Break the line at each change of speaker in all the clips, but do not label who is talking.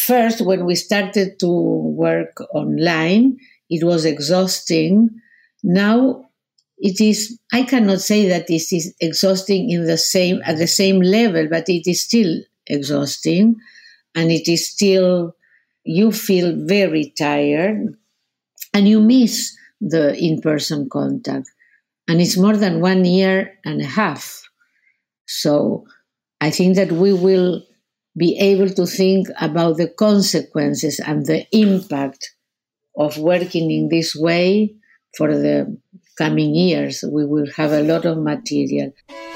first, when we started to work online, it was exhausting. Now it is, I cannot say that this is exhausting at the same level, but it is still exhausting, and it is still, you feel very tired and you miss the in-person contact. And it's more than 1 year and a half. So I think that we will be able to think about the consequences and the impact of working in this way for the coming years. We will have a lot of material.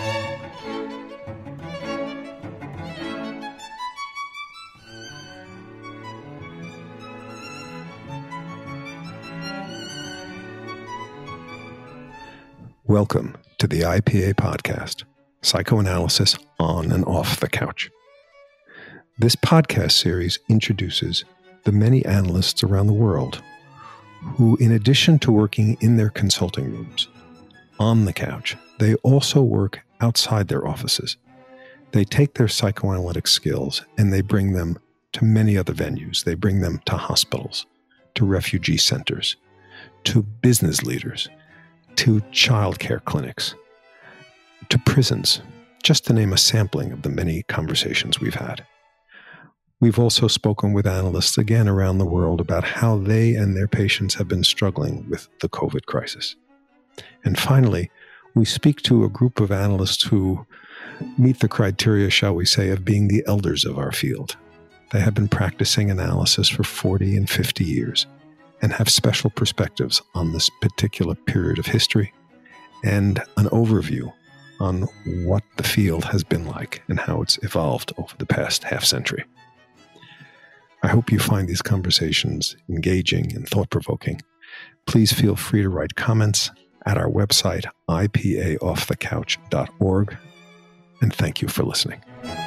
Welcome to the IPA podcast, Psychoanalysis on and Off the Couch. This podcast series introduces the many analysts around the world who, in addition to working in their consulting rooms, on the couch, they also work outside their offices. They take their psychoanalytic skills and they bring them to many other venues. They bring them to hospitals, to refugee centers, to business leaders, to childcare clinics, to prisons, just to name a sampling of the many conversations we've had. We've also spoken with analysts again around the world about how they and their patients have been struggling with the COVID crisis. And finally, we speak to a group of analysts who meet the criteria, shall we say, of being the elders of our field. They have been practicing analysis for 40 and 50 years. And have special perspectives on this particular period of history and an overview on what the field has been like and how it's evolved over the past half century. I hope you find these conversations engaging and thought-provoking. Please feel free to write comments at our website, ipaoffthecouch.org, and thank you for listening.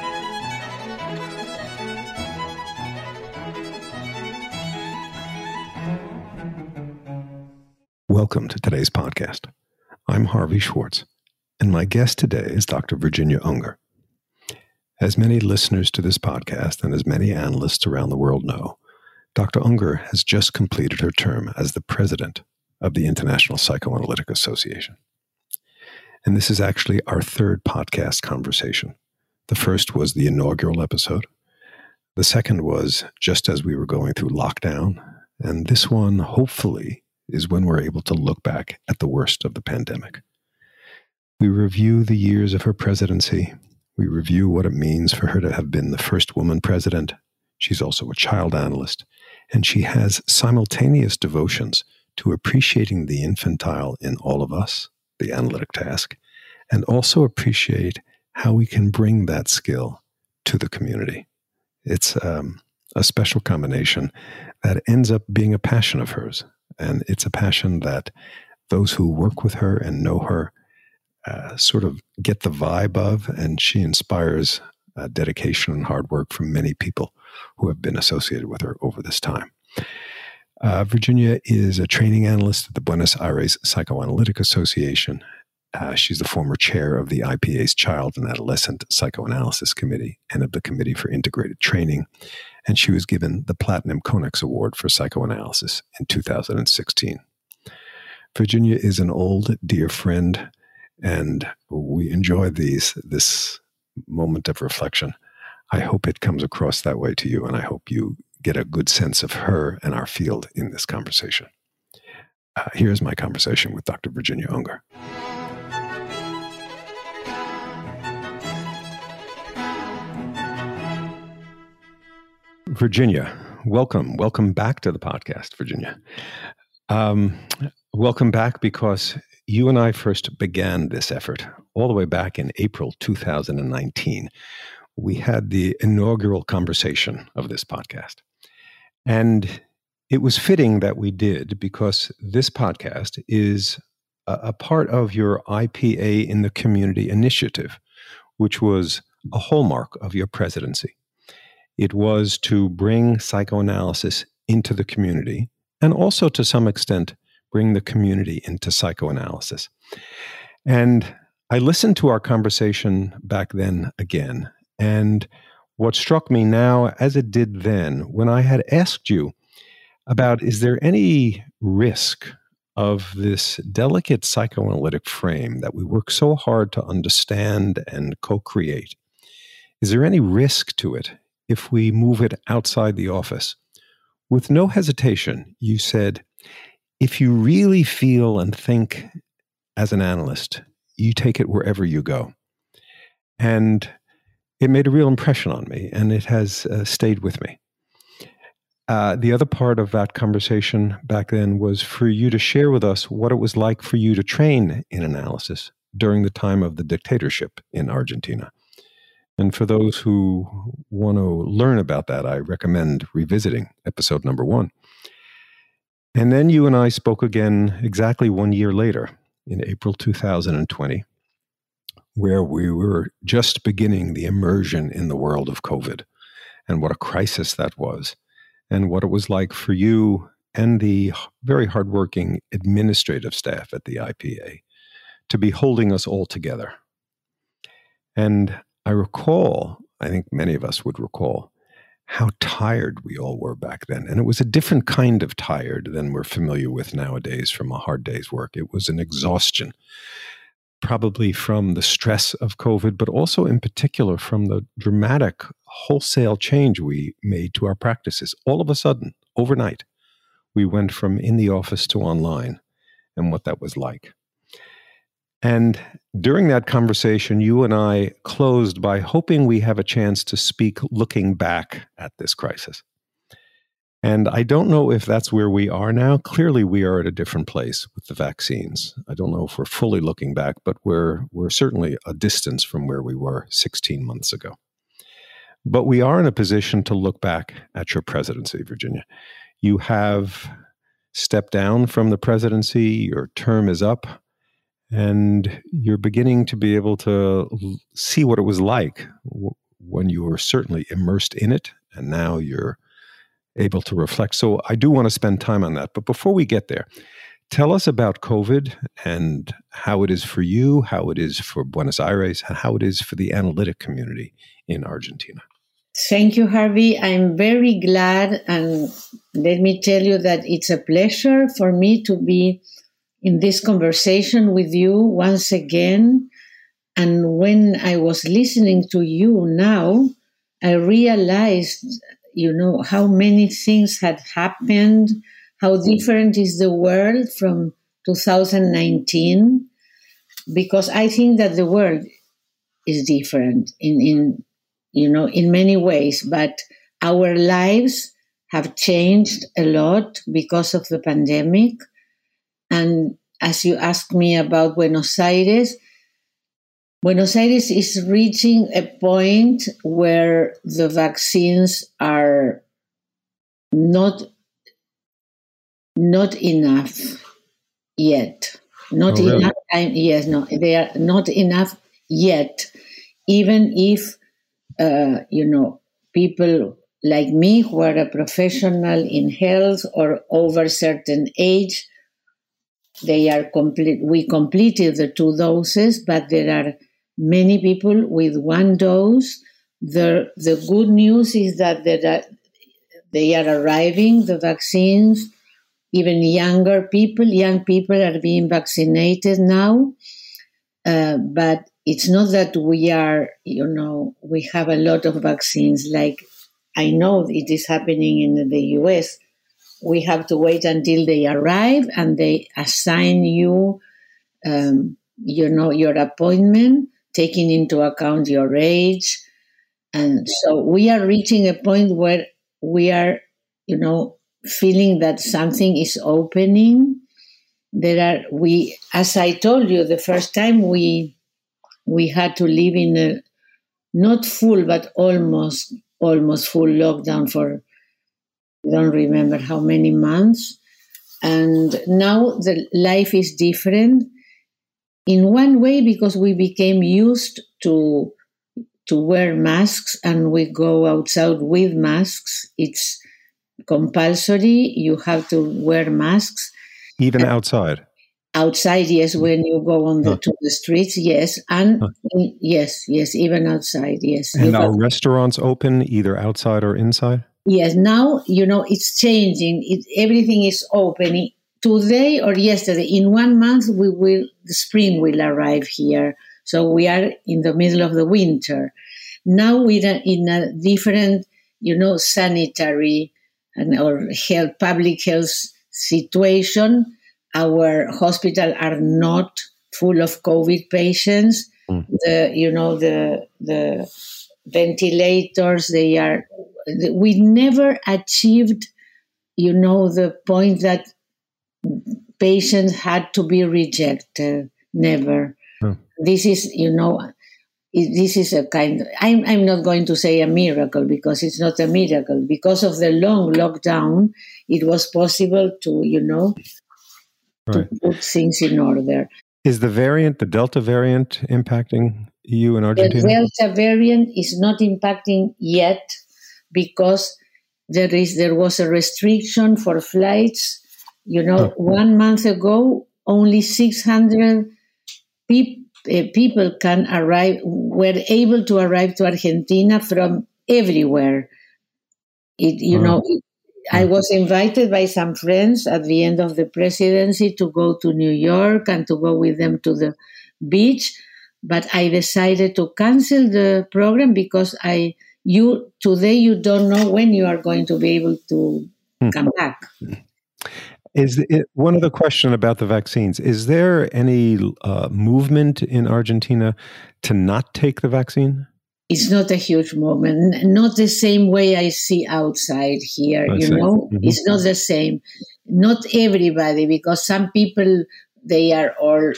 Welcome to today's podcast. I'm Harvey Schwartz, and my guest today is Dr. Virginia Unger. As many listeners to this podcast and as many analysts around the world know, Dr. Unger has just completed her term as the president of the International Psychoanalytic Association. And this is actually our third podcast conversation. The first was the inaugural episode. The second was just as we were going through lockdown. And this one, hopefully, is when we're able to look back at the worst of the pandemic. We review the years of her presidency. We review what it means for her to have been the first woman president. She's also a child analyst, and she has simultaneous devotions to appreciating the infantile in all of us, the analytic task, and also appreciate how we can bring that skill to the community. It's a special combination that ends up being a passion of hers. And it's a passion that those who work with her and know her sort of get the vibe of, and she inspires dedication and hard work from many people who have been associated with her over this time. Virginia is a training analyst at the Buenos Aires Psychoanalytic Association. She's the former chair of the IPA's Child and Adolescent Psychoanalysis Committee and of the Committee for Integrated Training. And she was given the Platinum Konex Award for Psychoanalysis in 2016. Virginia is an old, dear friend, and we enjoy this moment of reflection. I hope it comes across that way to you, and I hope you get a good sense of her and our field in this conversation. Here's my conversation with Dr. Virginia Unger. Virginia, welcome. Welcome back to the podcast, Virginia. Welcome back because you and I first began this effort all the way back in April 2019. We had the inaugural conversation of this podcast. And it was fitting that we did because this podcast is a part of your IPA in the Community initiative, which was a hallmark of your presidency. It was to bring psychoanalysis into the community and also to some extent bring the community into psychoanalysis. And I listened to our conversation back then again, and what struck me now, as it did then, when I had asked you about, is there any risk of this delicate psychoanalytic frame that we work so hard to understand and co-create? Is there any risk to it if we move it outside the office? With no hesitation, you said, if you really feel and think as an analyst, you take it wherever you go. And it made a real impression on me, and it has stayed with me. The other part of that conversation back then was for you to share with us what it was like for you to train in analysis during the time of the dictatorship in Argentina. And for those who want to learn about that, I recommend revisiting episode number 1. And then you and I spoke again exactly 1 year later, in April 2020, where we were just beginning the immersion in the world of COVID, and what a crisis that was, and what it was like for you and the very hardworking administrative staff at the IPA to be holding us all together. And I recall, I think many of us would recall, how tired we all were back then. And it was a different kind of tired than we're familiar with nowadays from a hard day's work. It was an exhaustion, probably from the stress of COVID, but also in particular from the dramatic wholesale change we made to our practices. All of a sudden, overnight, we went from in the office to online, and what that was like. And during that conversation, you and I closed by hoping we have a chance to speak looking back at this crisis. And I don't know if that's where we are now. Clearly, we are at a different place with the vaccines. I don't know if we're fully looking back, but we're certainly a distance from where we were 16 months ago. But we are in a position to look back at your presidency, Virginia. You have stepped down from the presidency. Your term is up. And you're beginning to be able to see what it was like when you were certainly immersed in it, and now you're able to reflect. So I do want to spend time on that. But before we get there, tell us about COVID and how it is for you, how it is for Buenos Aires, and how it is for the analytic community in Argentina.
Thank you, Harvey. I'm very glad, and let me tell you that it's a pleasure for me to be in this conversation with you once again. And when I was listening to you now, I realized, how many things had happened, how different is the world from 2019, because I think that the world is different in many ways, but our lives have changed a lot because of the pandemic. And as you asked me about Buenos Aires is reaching a point where the vaccines are not enough yet. Not
really?
Enough time. Yes, no, they are not enough yet. Even if, people like me who are a professional in health or over certain age, we completed the 2 doses, but there are many people with 1 dose. The good news is that they are arriving, the vaccines. Even young people are being vaccinated now. But it's not that we have a lot of vaccines. Like I know it is happening in the US. We have to wait until they arrive and they assign you, your appointment, taking into account your age. And so we are reaching a point where we are, feeling that something is opening. As I told you, the first time we had to live in a not full, but almost full lockdown for, I don't remember how many months. And now the life is different in one way because we became used to wear masks and we go outside with masks. It's compulsory. You have to wear masks.
Even outside?
Outside, yes, when you go on to the streets, yes, and yes, even outside, yes.
And are restaurants open either outside or inside?
Yes, now, it's changing. Everything is open. Today or yesterday, in 1 month, the spring will arrive here. So we are in the middle of the winter. Now we're in a different, sanitary or public health situation. Our hospitals are not full of COVID patients. The ventilators, we never achieved, the point that patients had to be rejected. Never. This is, this is a kind. I'm not going to say a miracle, because it's not a miracle. Because of the long lockdown, it was possible to, to put things in order.
Is the Delta variant, impacting you in Argentina?
The Delta variant is not impacting yet, because there was a restriction for flights. 1 month ago, only 600 people were able to arrive to Argentina from everywhere. I was invited by some friends at the end of the presidency to go to New York and to go with them to the beach, but I decided to cancel the program because today you don't know when you are going to be able to come back.
Is it one other question about the vaccines? Is there any movement in Argentina to not take the vaccine?
It's not a huge movement, not the same way I see outside here, Mm-hmm. It's not the same. Not everybody, because some people, they are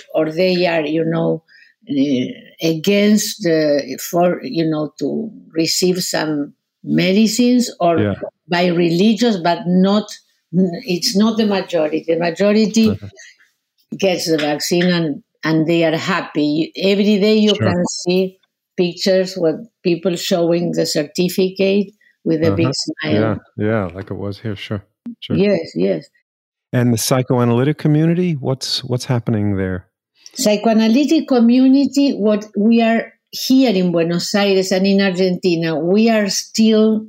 against to receive some medicines or by religious, but it's not the majority. The majority gets the vaccine and they are happy. Every day you can see pictures with people showing the certificate with a big smile.
Yeah, like it was here. Sure.
Yes.
And the psychoanalytic community, what's happening there?
Psychoanalytic community, what we are here in Buenos Aires and in Argentina, we are still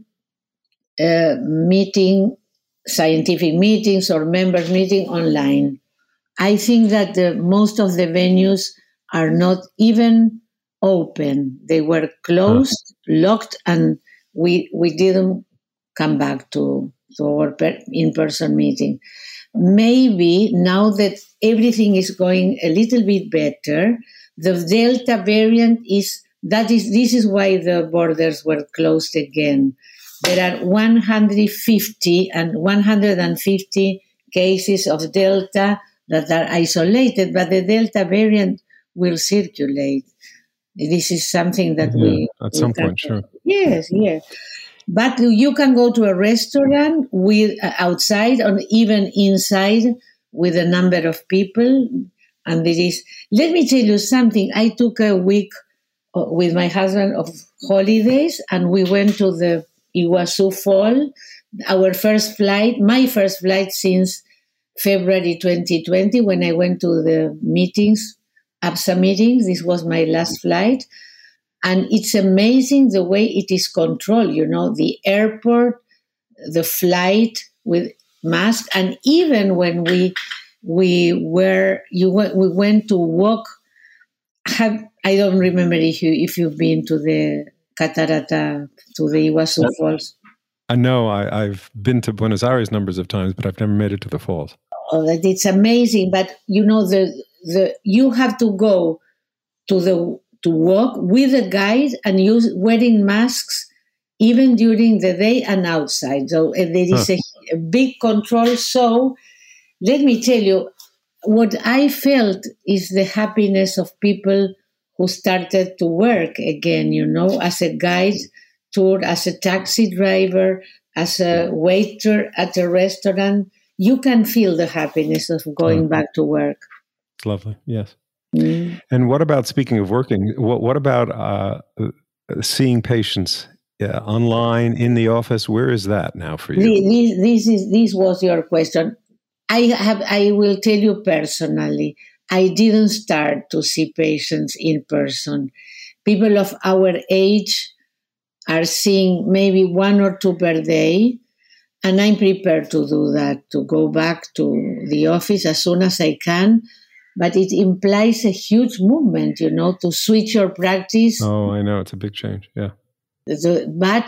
meeting scientific meetings or members meeting online. I think that most of the venues are not even open. They were closed, locked, and we didn't come back to our in-person meeting. Maybe now that everything is going a little bit better, the Delta variant this is why the borders were closed again. There are 150 cases of Delta that are isolated, but the Delta variant will circulate. This is something that
at some point, sure.
Yes. But you can go to a restaurant with outside or even inside with a number of people, and let me tell you something. I took a week with my husband of holidays, and we went to the Iguazu Fall. My first flight since February 2020, when I went to the meetings, APSA meetings. This was my last flight. And it's amazing the way it is controlled, the airport, the flight with mask. And even when we went to walk, I don't remember if you've been to the Catarata, to the Iguazu Falls.
I know I've been to Buenos Aires numbers of times, but I've never made it to the falls.
Oh, it's amazing. But you have to go to walk with a guide and wearing masks even during the day and outside. So there is a big control. So let me tell you, what I felt is the happiness of people who started to work again, as a guide tour, as a taxi driver, as a waiter at a restaurant. You can feel the happiness of going back to work.
It's lovely, yes. And what about, speaking of working, what about seeing patients online, in the office? Where is that now for you?
This was your question. I will tell you personally, I didn't start to see patients in person. People of our age are seeing maybe 1 or 2 per day. And I'm prepared to do that, to go back to the office as soon as I can. But it implies a huge movement, to switch your practice.
Oh, I know. It's a big change. Yeah.
But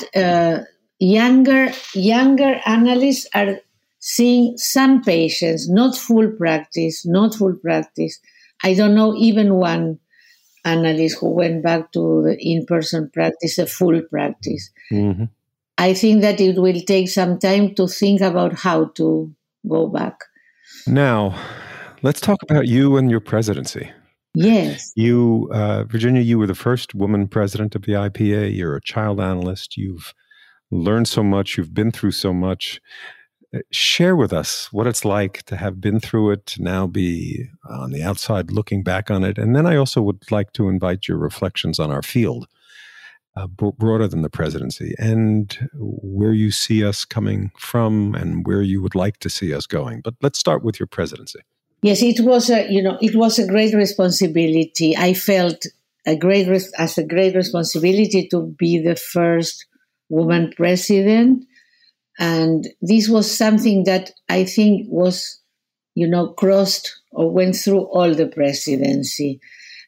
younger analysts are seeing some patients, not full practice. I don't know even one analyst who went back to the in-person practice, a full practice.
Mm-hmm.
I think that it will take some time to think about how to go back.
Now, let's talk about you and your presidency.
Yes.
You, Virginia, you were the first woman president of the IPA. You're a child analyst. You've learned so much. You've been through so much. Share with us what it's like to have been through it, to now be on the outside looking back on it. And then I also would like to invite your reflections on our field, broader than the presidency, and where you see us coming from and where you would like to see us going. But let's start with your presidency.
Yes, it was a great responsibility. I felt a great responsibility to be the first woman president. And this was something that I think was, crossed or went through all the presidency,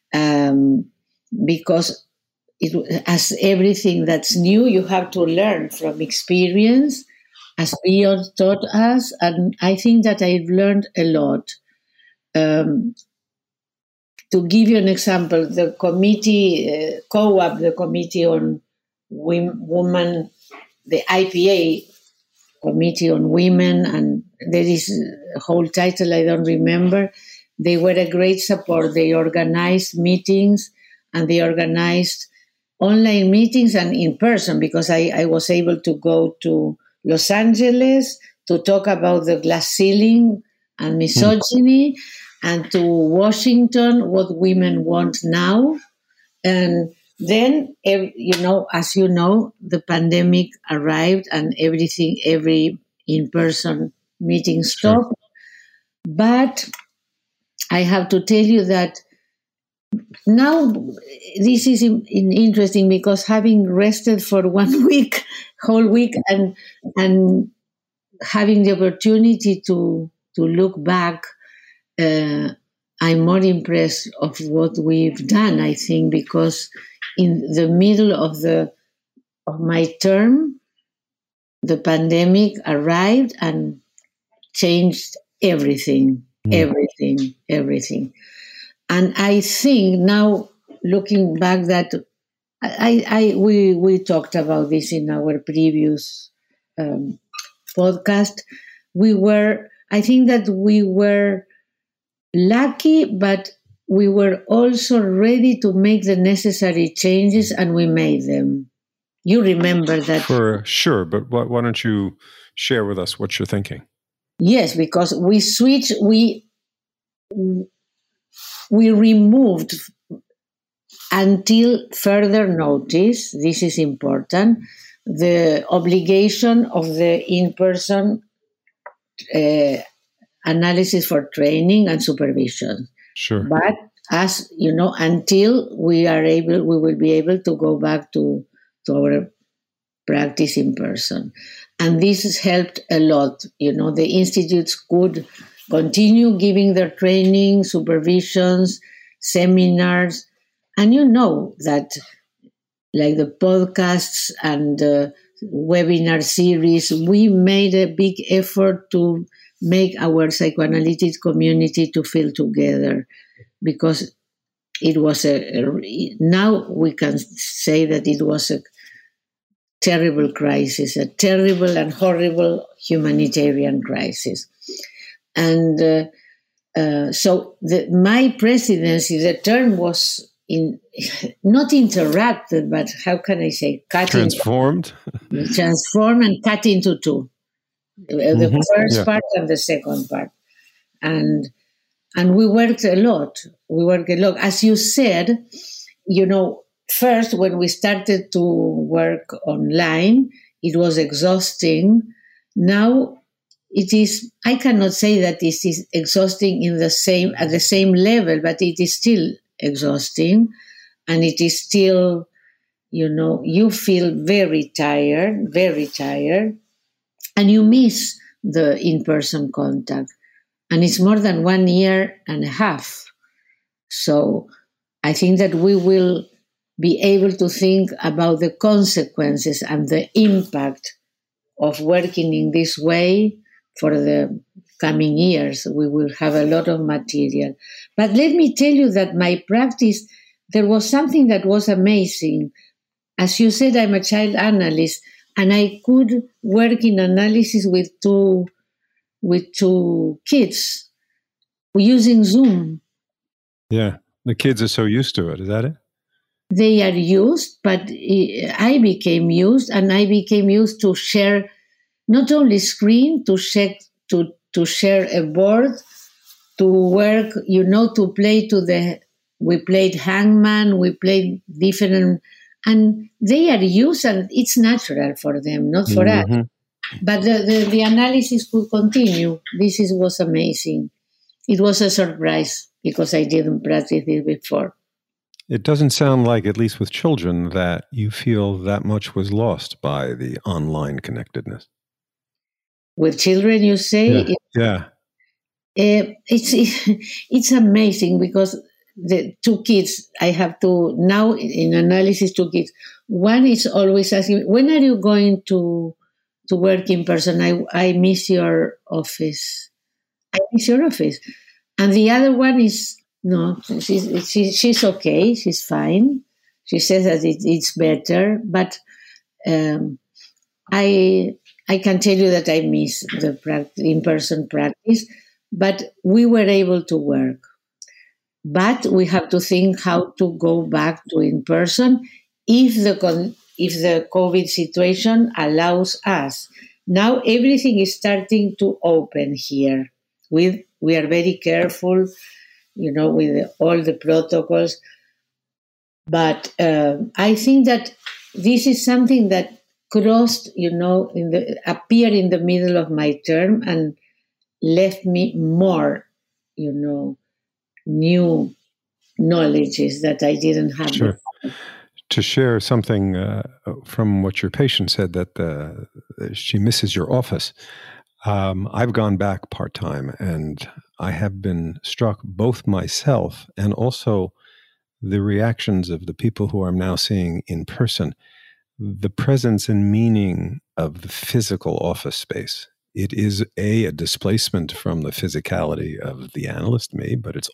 because as everything that's new, you have to learn from experience, as Beyond taught us. And I think that I've learned a lot. To give you an example, the committee, COAP, the Committee on Women, the IPA Committee on Women, and there is a whole title I don't remember. They were a great support. They organized meetings, and they organized online meetings and in person, because I was able to go to Los Angeles to talk about the glass ceiling and misogyny, and to Washington, what women want now. And then, as you know, the pandemic arrived and every in-person meeting stopped. Sure. But I have to tell you that now this is interesting, because having rested for 1 week, whole week, and having the opportunity to look back, I'm more impressed of what we've done, I think, because in the middle of my term, the pandemic arrived and changed everything. And I think now, looking back, that we talked about this in our previous podcast. I think that we were lucky, but we were also ready to make the necessary changes, and we made them. You remember that?
For sure, but why don't you share with us what you're thinking?
Yes, because we switched, we removed, until further notice, this is important, the obligation of the in-person analysis for training and supervision.
Sure.
But as you know, until we will be able to go back to our practice in person. And this has helped a lot. The institutes could continue giving their training, supervisions, seminars. And that, like the podcasts and webinar series, we made a big effort to make our psychoanalytic community to feel together, because it was now we can say that it was a terrible crisis, a terrible and horrible humanitarian crisis. And so my presidency, the term was not interrupted, but how can I say,
transformed
and cut into two. The first part and the second part. And we worked a lot. As you said, first when we started to work online, it was exhausting. Now it is, I cannot say that this is exhausting at the same level, but it is still exhausting, and it is still, you feel very tired, and you miss the in-person contact. And it's more than 1 year and a half. So I think that we will be able to think about the consequences and the impact of working in this way for the coming years. We will have a lot of material. But let me tell you that my practice, there was something that was amazing. As you said, I'm a child analyst, and I could work in analysis with two kids using Zoom.
Yeah, the kids are so used to it. Is that it?
They are used, but I became used, and I became used to share not only screen, to share a board, to work, to play we played hangman, we played different, and they are used, and it's natural for them, not for us. But the analysis could continue. Was amazing. It was a surprise because I didn't practice it before.
It doesn't sound like, at least with children, that you feel that much was lost by the online connectedness.
With children, you say?
Yeah.
It's amazing because the two kids, I have to, now in analysis, two kids. One is always asking, when are you going to work in person? I miss your office. And the other one is, no, she's okay. She's fine. She says that it's better, but I can tell you that I miss the in-person practice. But we were able to work. But we have to think how to go back to in-person if the COVID situation allows us. Now everything is starting to open here. We are very careful, with all the protocols. But I think that this is something that crossed, appeared in the middle of my term and left me more, new knowledges that I didn't have
before.
Before.
To share something from what your patient said, that she misses your office. I've gone back part-time, and I have been struck, both myself and also the reactions of the people who I'm now seeing in person, the presence and meaning of the physical office space. It is a displacement from the physicality of the analyst, me, but it's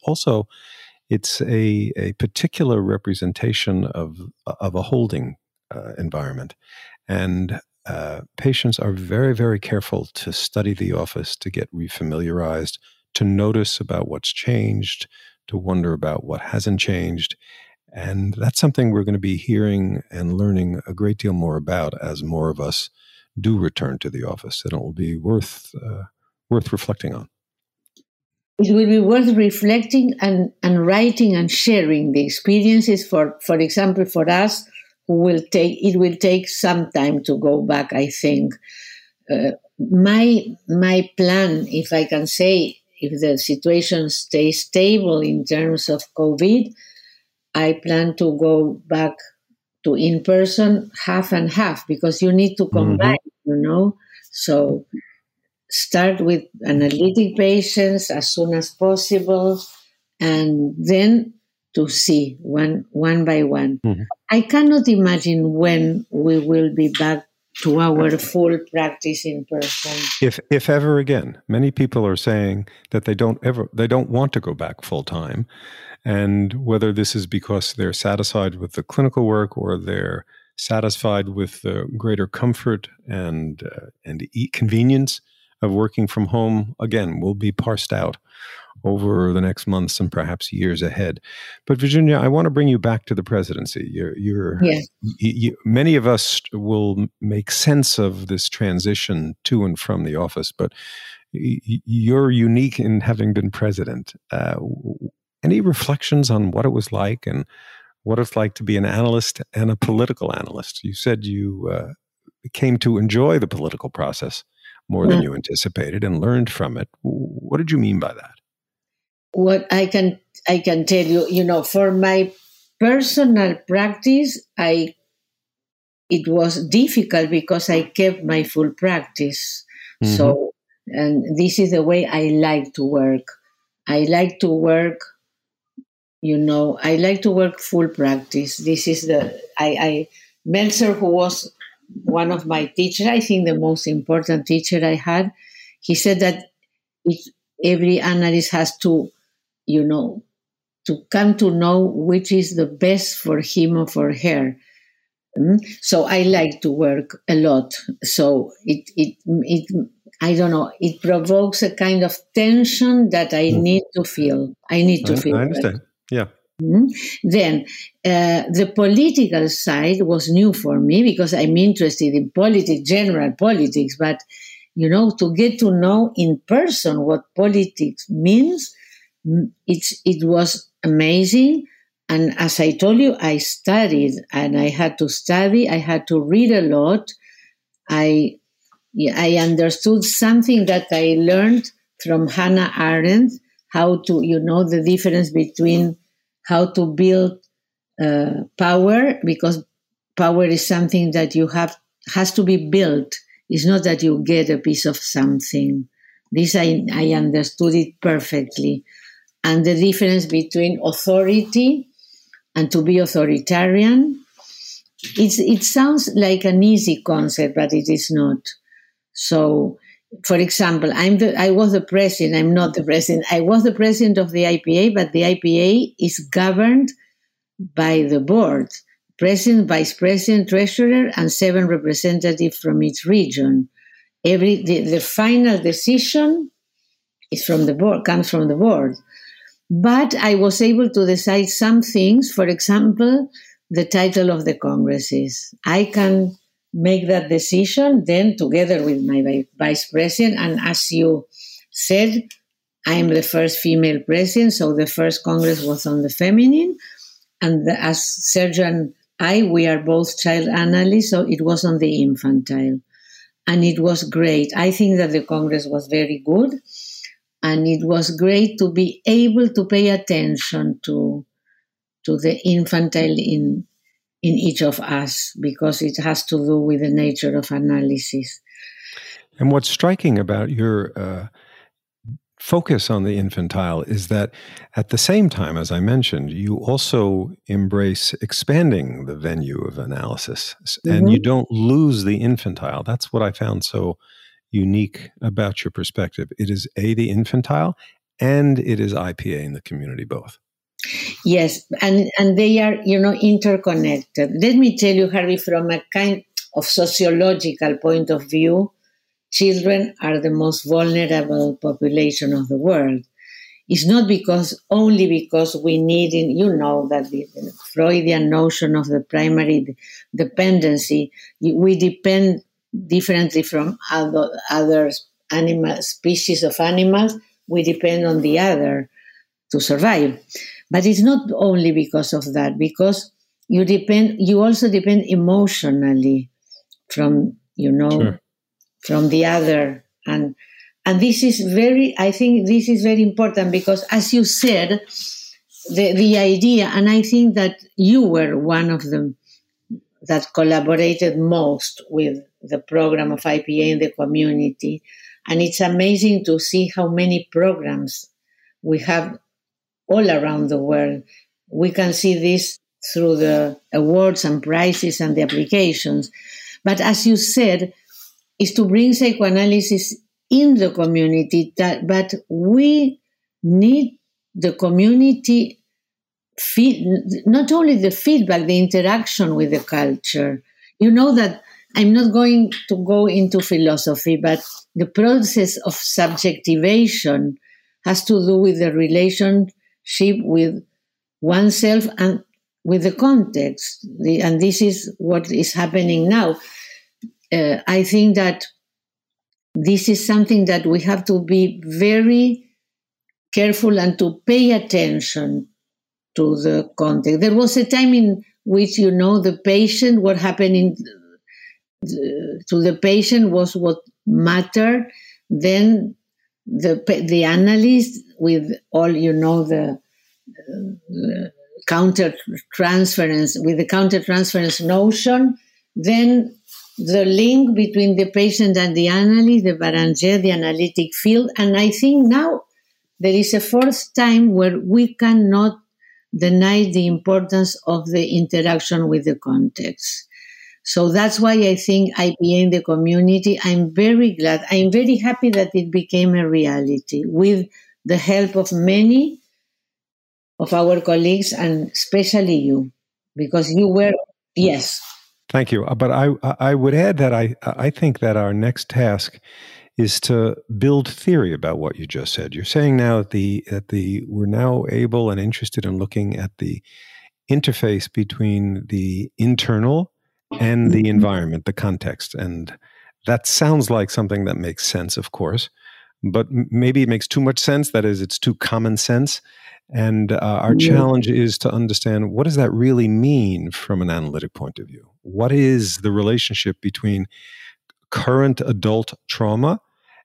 a particular representation of a holding environment. And patients are very, very careful to study the office, to get refamiliarized, to notice about what's changed, to wonder about what hasn't changed. And that's something we're going to be hearing and learning a great deal more about as more of us do return to the office. And it will be worth reflecting on.
It will be worth reflecting and writing and sharing the experiences. For example, for us, it will take some time to go back, I think. My plan, if I can say, if the situation stays stable in terms of COVID, I plan to go back to in-person half and half, because you need to combine, So start with analytic patients as soon as possible, and then to see one by one. Mm-hmm. I cannot imagine when we will be back to our full practice in person.
If ever again. Many people are saying that they don't want to go back full time. And whether this is because they're satisfied with the clinical work, or they're satisfied with the greater comfort and convenience of working from home, again, will be parsed out over the next months and perhaps years ahead. But Virginia, I want to bring you back to the presidency. Many of us will make sense of this transition to and from the office, but you're unique in having been president. Any reflections on what it was like and what it's like to be an analyst and a political analyst? You said you came to enjoy the political process. more than you anticipated and learned from it. What did you mean by that?
What I can tell you, for my personal practice, it was difficult because I kept my full practice. Mm-hmm. So, and this is the way I like to work. I like to work full practice. This is Meltzer, who was one of my teachers, I think the most important teacher I had, he said that every analyst has to come to know which is the best for him or for her. So I like to work a lot. So it I don't know, it provokes a kind of tension that I need to feel. I
understand. Yeah.
Then the political side was new for me because I'm interested in politics, general politics, but to get to know in person what politics means, it was amazing. And as I told you, I studied, and I had to study. I had to read a lot. I understood something that I learned from Hannah Arendt, how to, the difference between how to build power, because power is something that has to be built. It's not that you get a piece of something. This I understood it perfectly. And the difference between authority and to be authoritarian, it sounds like an easy concept, but it is not. So, for example, I was the president. I'm not the president. I was the president of the IPA, but the IPA is governed by the board: president, vice president, treasurer, and 7 representatives from each region. The final decision is from the board, comes from the board. But I was able to decide some things. For example, the title of the congresses. I can make that decision then together with my vice president. And as you said, I'm the first female president, so the first congress was on the feminine. And as Sergio and we are both child analysts, so it was on the infantile. And it was great. I think that the congress was very good. And it was great to be able to pay attention to the infantile in each of us, because it has to do with the nature of analysis.
And what's striking about your focus on the infantile is that at the same time, as I mentioned, you also embrace expanding the venue of analysis, and you don't lose the infantile. That's what I found so unique about your perspective. It is the infantile, and it is IPA in the community both.
Yes, and they are, interconnected. Let me tell you, Harvey, from a kind of sociological point of view, children are the most vulnerable population of the world. It's not only because we need, that the Freudian notion of the primary dependency, we depend differently from other species of animals. We depend on the other to survive. But it's not only because of that, because you also depend emotionally from,
Sure.
from the other. And this is I think this is very important, because as you said, the idea, and I think that you were one of them that collaborated most with the program of IPA in the community. And it's amazing to see how many programs we have all around the world. We can see this through the awards and prizes and the applications. But as you said, is to bring psychoanalysis in the community, but we need the community not only the feedback, the interaction with the culture. That I'm not going to go into philosophy, but the process of subjectivation has to do with the relationship with oneself and with the context. And this is what is happening now. I think that this is something that we have to be very careful and to pay attention to the context. There was a time in which, the patient, what happened to the patient was what matter, then the analyst with all, the counter-transference, with the counter-transference notion, then the link between the patient and the analyst, the Beranger, the analytic field. And I think now there is a fourth time where we cannot deny the importance of the interaction with the context. So that's why I think IPA in the community, I'm very glad, I'm very happy that it became a reality with the help of many of our colleagues and especially you, because you were, yes.
Thank you. But I would add that I think that our next task is to build theory about what you just said. You're saying now that we're now able and interested in looking at the interface between the internal and the environment, the context. And that sounds like something that makes sense, of course, but maybe it makes too much sense. That is, it's too common sense. And our challenge is to understand, what does that really mean from an analytic point of view? What is the relationship between current adult trauma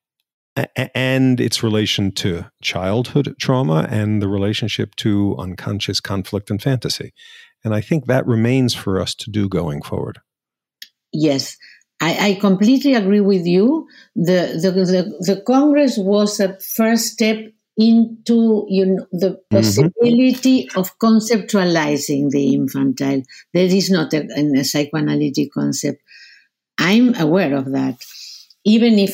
and its relation to childhood trauma and the relationship to unconscious conflict and fantasy? And I think that remains for us to do going forward.
Yes, I completely agree with you. The Congress was a first step into the possibility of conceptualizing the infantile. There is not a psychoanalytic concept. I'm aware of that. Even if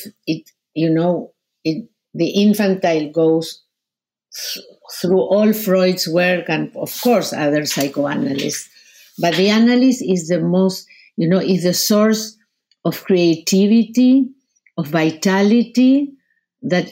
the infantile goes through all Freud's work and, of course, other psychoanalysts. But the analyst is the most, is the source of creativity, of vitality that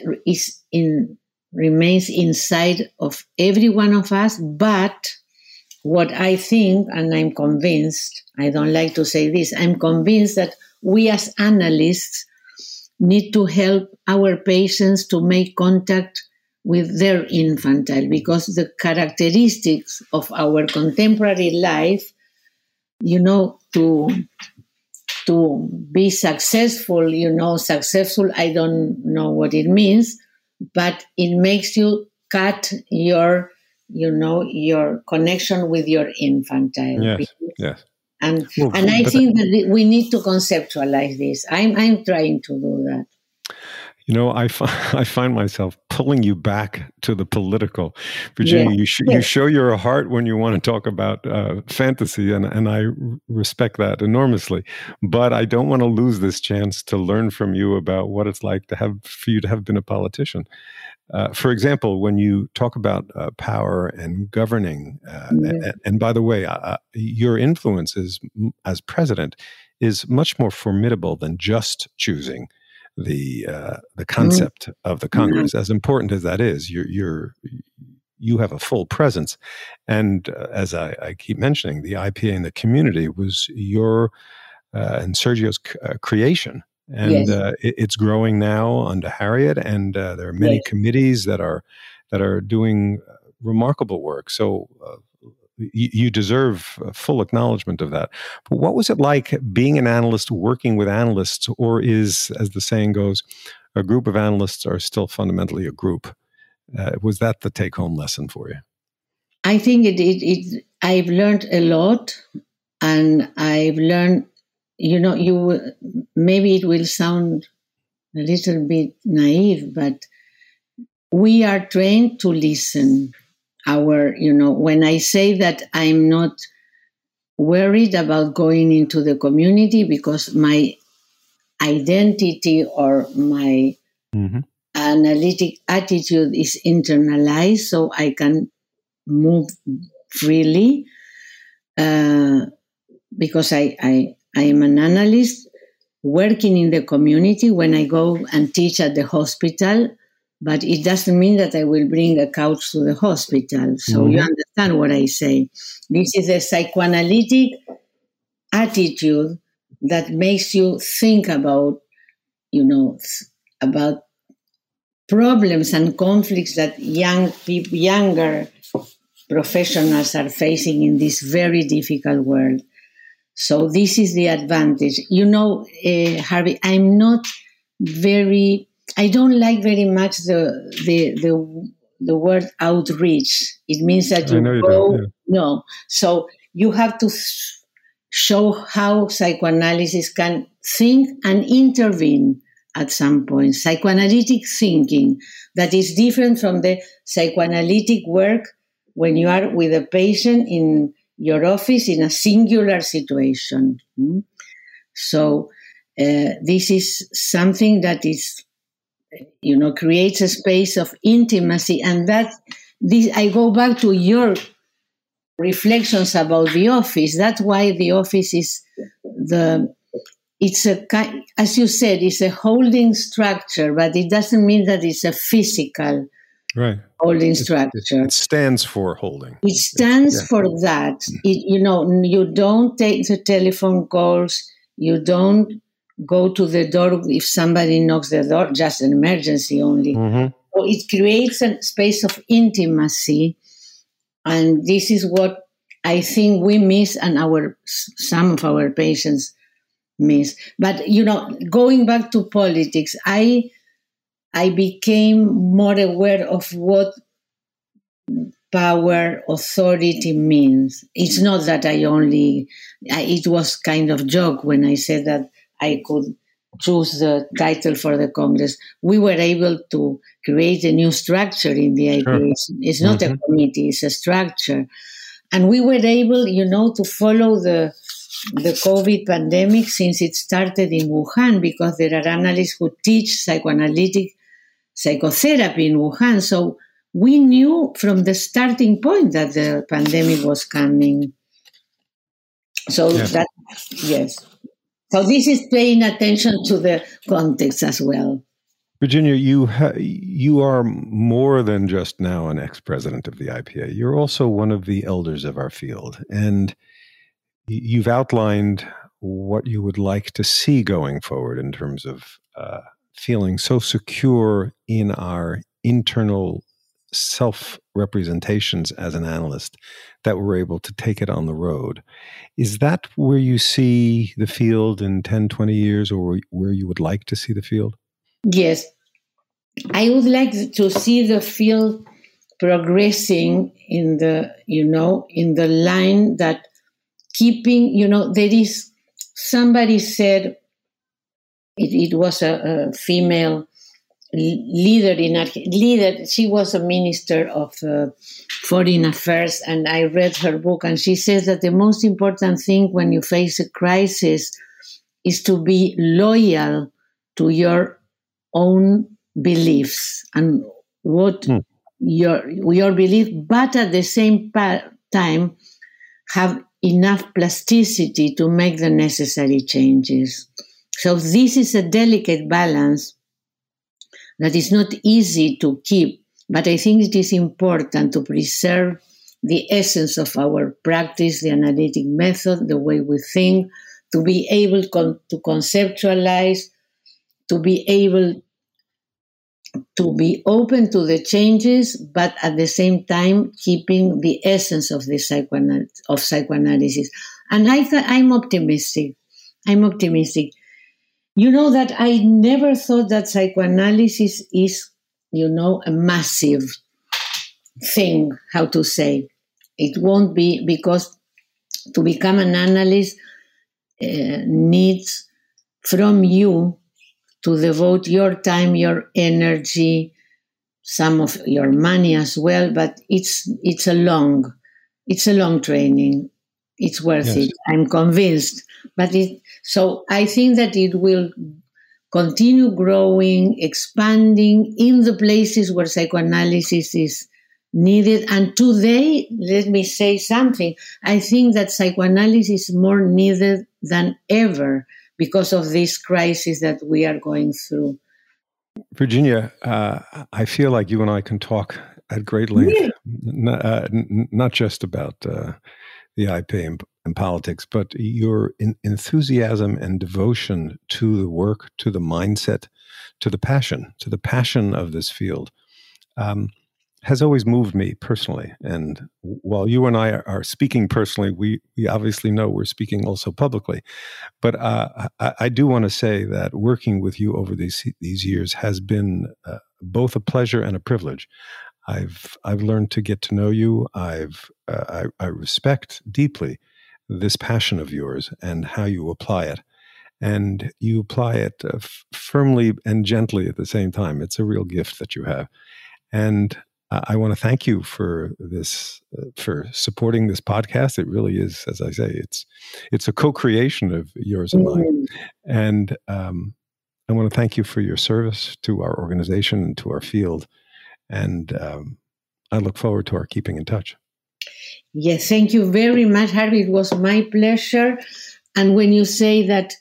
remains inside of every one of us. But what I think, and I'm convinced, I don't like to say this, I'm convinced that we as analysts need to help our patients to make contact with their infantile, because the characteristics of our contemporary life, to be successful, successful, I don't know what it means, but it makes you cut your connection with your infantile.
Yes.
And I think that we need to conceptualize this. I'm trying to do that.
I find myself pulling you back to the political. Virginia, you show your heart when you want to talk about fantasy, and I respect that enormously. But I don't want to lose this chance to learn from you about what it's like for you to have been a politician. For example, when you talk about power and governing, and by the way, your influence as president is much more formidable than just choosing the concept of the Congress. As important as that is, you have a full presence, and as I keep mentioning, the IPA in the community was your and Sergio's creation, and it's growing now under Harriet, and there are many committees that are doing remarkable work. So. You deserve full acknowledgement of that. But what was it like being an analyst, working with analysts, or is, as the saying goes, a group of analysts are still fundamentally a group? Was that the take-home lesson for you?
I think I've learned a lot, and I've learned, maybe it will sound a little bit naive, but we are trained to listen. When I say that I'm not worried about going into the community because my identity or my analytic attitude is internalized, so I can move freely because I am an analyst working in the community when I go and teach at the hospital. But it doesn't mean that I will bring a couch to the hospital. So you understand what I say. This is a psychoanalytic attitude that makes you think about, about problems and conflicts that younger professionals are facing in this very difficult world. So this is the advantage. Harvey, I'm not very. I don't like very much the word outreach. It means that you
know you
go.
don't, yeah.
No, so you have to show how psychoanalysis can think and intervene at some point. Psychoanalytic thinking that is different from the psychoanalytic work when you are with a patient in your office in a singular situation. So this is something that is, creates a space of intimacy, and that this I go back to your reflections about the office. That's why the office is it's a, as you said, it's a holding structure, but it doesn't mean that it's a physical holding structure.
It stands for holding.
It stands for that. You don't take the telephone calls. You don't go to the door if somebody knocks the door, just an emergency only.
Mm-hmm.
So it creates a space of intimacy. And this is what I think we miss, and some of our patients miss. But going back to politics, I became more aware of what power, authority means. It's not that it was kind of joke when I said that I could choose the title for the Congress. We were able to create a new structure in the IPA. It's not a committee, it's a structure. And we were able, to follow the COVID pandemic since it started in Wuhan, because there are analysts who teach psychoanalytic psychotherapy in Wuhan. So we knew from the starting point that the pandemic was coming. So yes. So this is paying attention to the context as well.
Virginia, you are more than just now an ex-president of the IPA. You're also one of the elders of our field. And you've outlined what you would like to see going forward in terms of feeling so secure in our internal self-representations as an analyst that we're able to take it on the road. Is that where you see the field in 10, 20 years, or where you would like to see the field?
Yes. I would like to see the field progressing in the line that keeping, there is, somebody said, it was a female leader. She was a minister of foreign affairs, and I read her book, and she says that the most important thing when you face a crisis is to be loyal to your own beliefs and what your belief, but at the same time have enough plasticity to make the necessary changes. So this is a delicate balance that is not easy to keep, but I think it is important to preserve the essence of our practice, the analytic method, the way we think, to be able to conceptualize, to be able to be open to the changes, but at the same time keeping the essence of the psychoanalysis. And I'm optimistic. You know that I never thought that psychoanalysis is, a massive thing, how to say. It won't be, because to become an analyst needs from you to devote your time, your energy, some of your money as well, but it's a long training. It's worth it. I'm convinced. So I think that it will continue growing, expanding in the places where psychoanalysis is needed. And today, let me say something. I think that psychoanalysis is more needed than ever because of this crisis that we are going through.
Virginia, I feel like you and I can talk at great length, not just about the IP and politics, but your enthusiasm and devotion to the work, to the mindset, to the passion of this field has always moved me personally. And while you and I are speaking personally, we obviously know we're speaking also publicly. But I do want to say that working with you over these years has been both a pleasure and a privilege. I've learned to get to know you. I respect deeply this passion of yours and how you apply it. And you apply it firmly and gently at the same time. It's a real gift that you have. And I want to thank you for this, for supporting this podcast. It really is, as I say, it's a co-creation of yours and mine. And I want to thank you for your service to our organization and to our field. And I look forward to our keeping in touch.
Yes, thank you very much, Harvey. It was my pleasure. And when you say that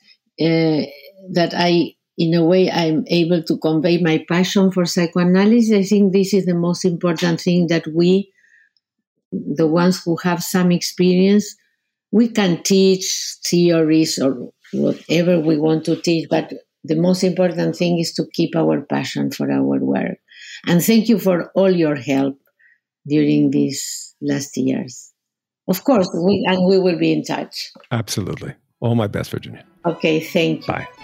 I, in a way, I'm able to convey my passion for psychoanalysis, I think this is the most important thing, that we, the ones who have some experience, we can teach theories or whatever we want to teach, but the most important thing is to keep our passion for our work. And thank you for all your help during these last years. Of course, we will be in touch.
Absolutely. All my best, Virginia.
Okay, thank you.
Bye.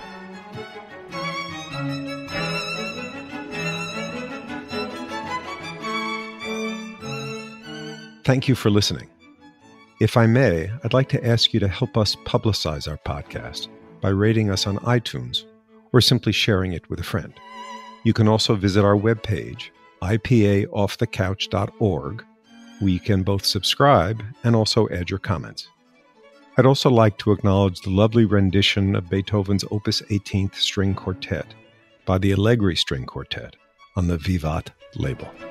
Thank you for listening. If I may, I'd like to ask you to help us publicize our podcast by rating us on iTunes or simply sharing it with a friend. You can also visit our webpage, ipaoffthecouch.org, where you can both subscribe and also add your comments. I'd also like to acknowledge the lovely rendition of Beethoven's Opus 18th String Quartet by the Allegri String Quartet on the Vivat label.